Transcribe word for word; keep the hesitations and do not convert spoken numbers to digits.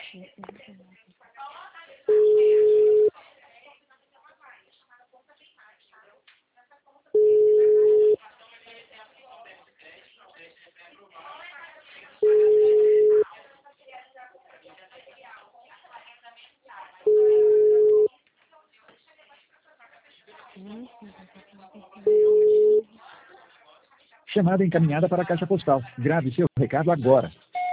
Chamada encaminhada para a caixa postal. Grave seu recado agora.